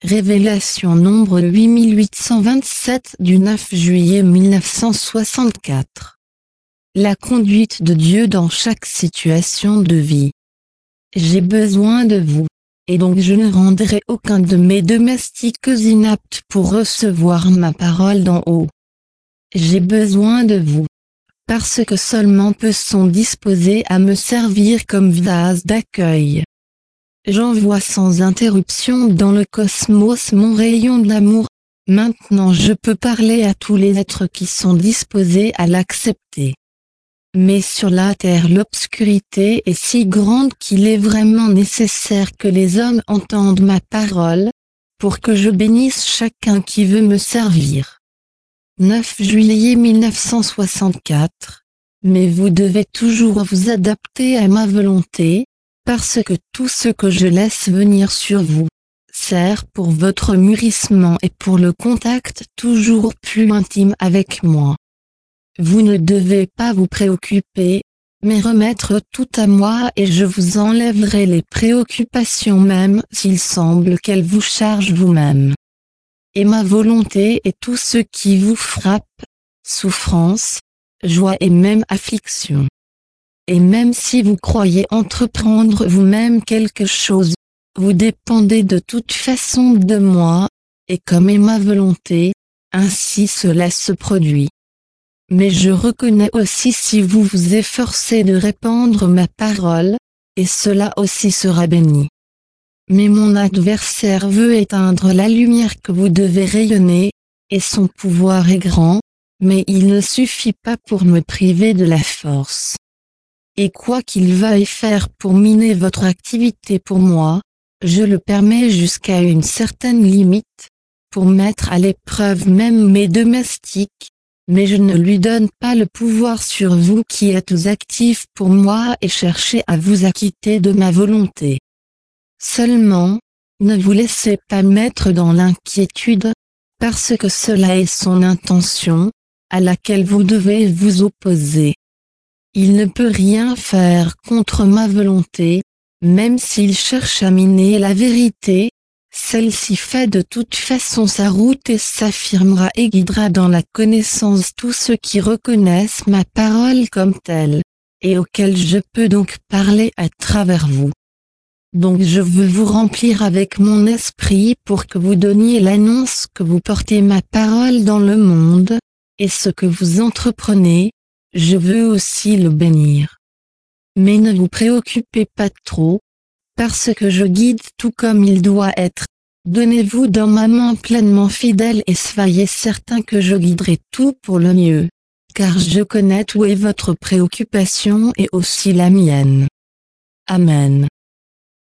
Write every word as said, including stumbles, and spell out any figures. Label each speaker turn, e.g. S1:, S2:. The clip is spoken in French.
S1: Révélation nombre huit mille huit cent vingt-sept du neuf juillet mille neuf cent soixante-quatre. La conduite de Dieu dans chaque situation de vie. J'ai besoin de vous, et donc je ne rendrai aucun de mes domestiques inaptes pour recevoir ma parole d'en haut. J'ai besoin de vous, parce que seulement peu sont disposés à me servir comme vase d'accueil. J'envoie sans interruption dans le cosmos mon rayon d'amour. Maintenant je peux parler à tous les êtres qui sont disposés à l'accepter. Mais sur la terre l'obscurité est si grande qu'il est vraiment nécessaire que les hommes entendent ma parole, pour que je bénisse chacun qui veut me servir. neuf juillet mille neuf cent soixante-quatre. Mais vous devez toujours vous adapter à ma volonté, parce que tout ce que je laisse venir sur vous, sert pour votre mûrissement et pour le contact toujours plus intime avec moi. Vous ne devez pas vous préoccuper, mais remettre tout à moi et je vous enlèverai les préoccupations même s'il semble qu'elles vous chargent vous-même. Et ma volonté est tout ce qui vous frappe, souffrance, joie et même affliction. Et même si vous croyez entreprendre vous-même quelque chose, vous dépendez de toute façon de moi, et comme est ma volonté, ainsi cela se produit. Mais je reconnais aussi si vous vous efforcez de répandre ma parole, et cela aussi sera béni. Mais mon adversaire veut éteindre la lumière que vous devez rayonner, et son pouvoir est grand, mais il ne suffit pas pour me priver de la force. Et quoi qu'il veuille faire pour miner votre activité pour moi, je le permets jusqu'à une certaine limite, pour mettre à l'épreuve même mes domestiques, mais je ne lui donne pas le pouvoir sur vous qui êtes actifs pour moi et cherchez à vous acquitter de ma volonté. Seulement, ne vous laissez pas mettre dans l'inquiétude, parce que cela est son intention, à laquelle vous devez vous opposer. Il ne peut rien faire contre ma volonté, même s'il cherche à miner la vérité, celle-ci fait de toute façon sa route et s'affirmera et guidera dans la connaissance tous ceux qui reconnaissent ma parole comme telle, et auxquels je peux donc parler à travers vous. Donc je veux vous remplir avec mon esprit pour que vous donniez l'annonce que vous portez ma parole dans le monde, et ce que vous entreprenez, je veux aussi le bénir. Mais ne vous préoccupez pas trop, parce que je guide tout comme il doit être. Donnez-vous dans ma main pleinement fidèle et soyez certain que je guiderai tout pour le mieux, car je connais où est votre préoccupation et aussi la mienne. Amen.